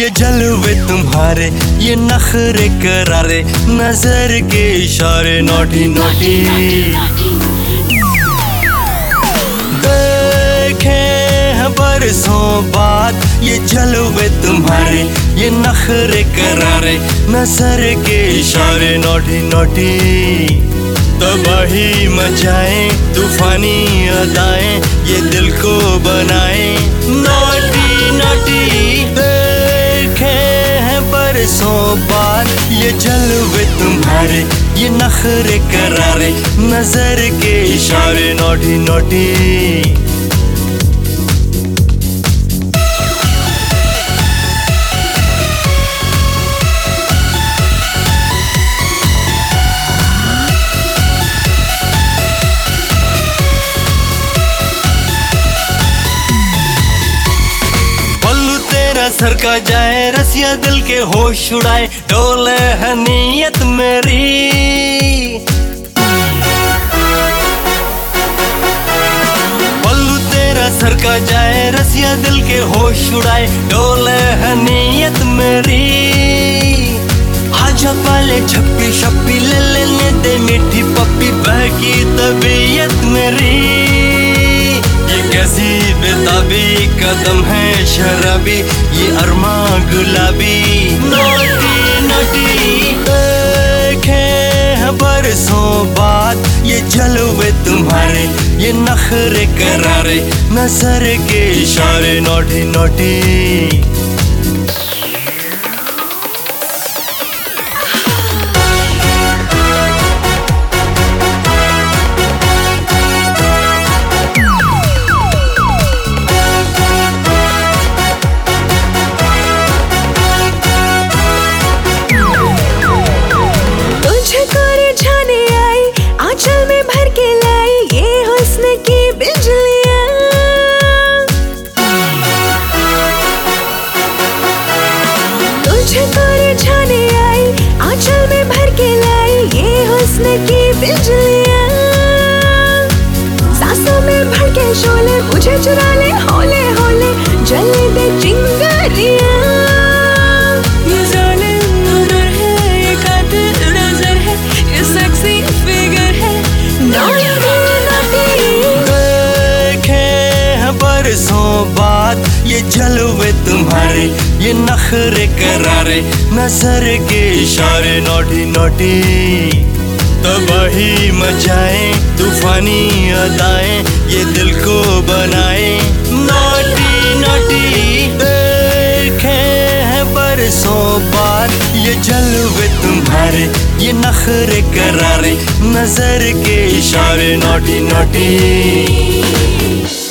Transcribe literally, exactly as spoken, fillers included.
ये जलवे तुम्हारे, ये नखरे करारे, नजर के इशारे नोटी नोटी। देखे हैं बरसों बाद ये जलवे तुम्हारे, ये नखरे करारे, नजर के इशारे नोटी नोटी। तबाही मचाए तूफानी अदाएं, ये दिल को बनाए नोटी नोटी। देखे हैं बरसों बाद ये जलवे तुम्हारे, ये नखरे करारे, नजर के इशारे नोटी नोटी। सर का जाए रसिया दिल के होश उड़ाए, डोले है नीयत मेरी। पल्लू तेरा सर का जाए रसिया दिल के होश उड़ाए, डोले है नीयत मेरी। आजा पाले छप्पी छप्पी ले लेने दे मीठी पप्पी, बहकी तबीयत मेरी। ये कैसी बेताबी कदम है शराबी, ये अरमा गुलाबी नोटी नोटी। देखे हैं बरसों बाद ये जलवे तुम्हारे, ये नखरे करारे, नजर के इशारे नोटी नोटी। आंचल में भर के लाई ये हुस्न की बिजलियां, तुझको रिझाने आई। आंचल में भर के लाई ये हुस्न की बिजलियां, सांसों में भर के शोले मुझे चुरा ले होले होले, जलने दे चिंगारियां। ये जालिम नजर है, ये कातिल नजर है, ये सेक्सी फिगर है नोटी नोटी। देखे हैं बरसों बाद ये जलवे तुम्हारे, ये नखरे करारे, नजर के इशारे नोटी नोटी। तबाही मचाए तूफानी अदाएं, ये दिल को बनाए नोटी नोटी। देखे हैं बरसों बाद ये जलवे तुम्हारे, ये नखरे करारे, नजर के इशारे नोटी नोटी।